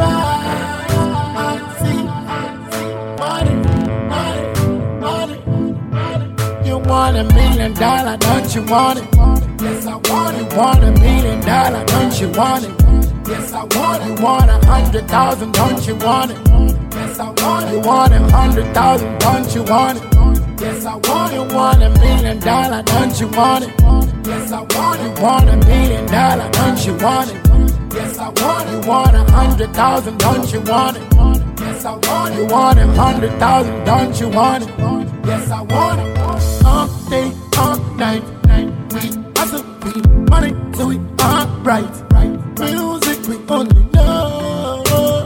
life. See, money, money, money, money. You want $1 million, don't you want it? Yes, I want it. Want $1 million, don't you want it? Yes, I want it. Want 100,000, don't you want it? Yes, I want it. Want 100,000, don't you want it? Yes, I want it. Want $1 million, don't you want it? Yes, I want it. Want $1 million, don't you want it? Yes, I want it. Want 100,000, don't you want it? Yes, I want it. Want 100,000, don't you want it? Yes, I want it. All day, all night, we hustle, we money, so we alright. Music we only know,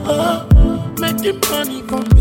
making money from the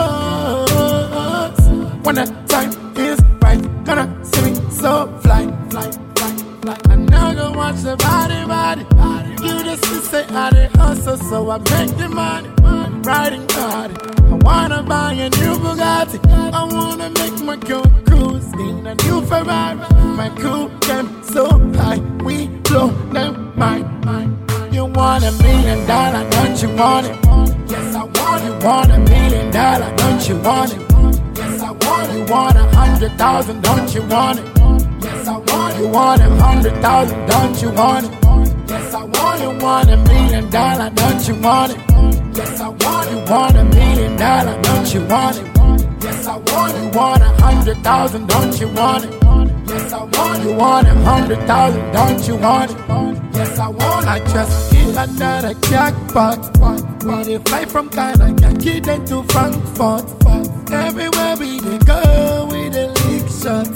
shows. When the time is right, gonna see me so fly, fly, fly, fly. I now go watch the body. You just say I did hustle, so I make the money. I'm riding hard. I wanna buy a new Bugatti. I wanna make my girl cruise in a new Ferrari. My crew came so high, we blow them mind. You want $1 million, don't you want it? Yes, I want it. Want $1 million, don't you want it? Yes, I want it. Want 100,000, don't you want it? Yes, I want it. Want 100,000, don't you want it? Yes, I want it. Want $1 million, don't you want it? Yes, I want it. Want $1 million, don't you want it? Yes, I want it. Want 100,000, don't you want it? Yes, I want it. Want 100,000, don't you want it? Yes, I want it. I just hit another jackpot. We dey fly from Ghana, Yankee then to Frankfurt. Everywhere we dey go, we dey lick shots.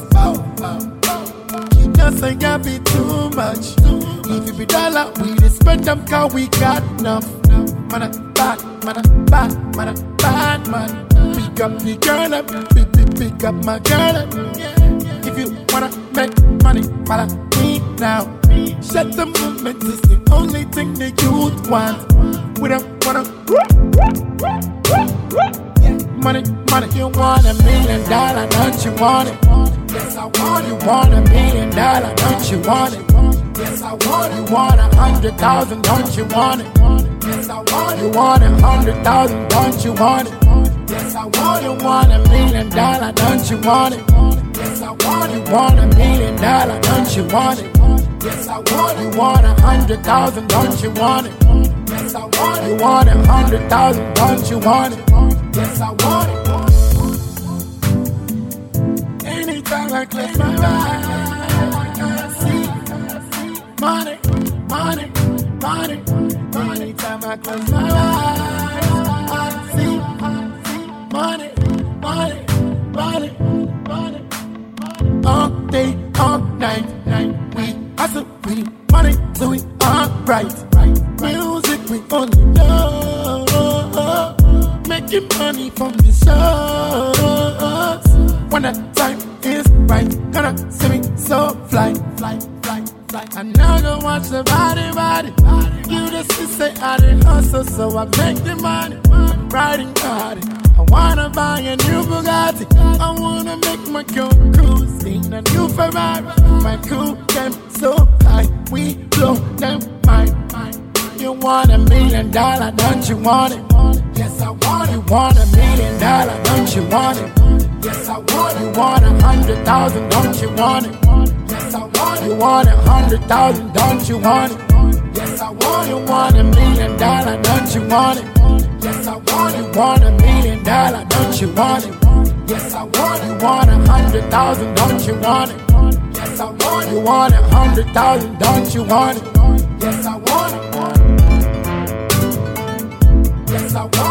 You doesn't got be too much. If it be dollar, we dey spend them 'cause we got enough. Man, bad, man. Pick up the girl up, pick up my girl up. If you wanna make money, follow me now. Shut the movement is the only thing the youth want. We don't wanna money. You want $1 million, don't you want it? Yes, I want it. Want $1 million, don't you want it? Yes, I want it. Want 100,000, don't you want it? Yes, I want it. Want 100,000, don't you want it? Yes, I want it. Want $1 million, don't you want it? Yes, I want it. Want $1 million, don't you want it? Yes, I want it. Want 100,000, don't you want it? Yes, I want it. Want 100,000, don't you want it? Yes, I want it. Anytime I close my eyes, I see money. Anytime I close my eyes, I see money. All day, all night, we hustle, we money, so we alright. Music we only know, making money from the shows. When the time is right, gonna see me so fly, fly, fly, fly. I now go watch the body. You just say I did hustle, so I make the money. I'm riding hard. I wanna buy a new Bugatti. I wanna make my girl cruise in a new Ferrari. My crew came so high, we blow them mind. You want $1 million, don't you want it? Yes, I want it. Want $1 million, don't you want it? Yes, I want it. Want 100,000, don't you want it? Yes, I want it. Want 100,000, don't you want it? Yes, I want it. Want $1 million, don't you want it? Yes, I want it. Want $1 million, don't you want it? Yes, I want it. Want 100,000, don't you want it? Yes, I want it. Want 100,000, don't you want it? Yes, I want it. Yes, I want it.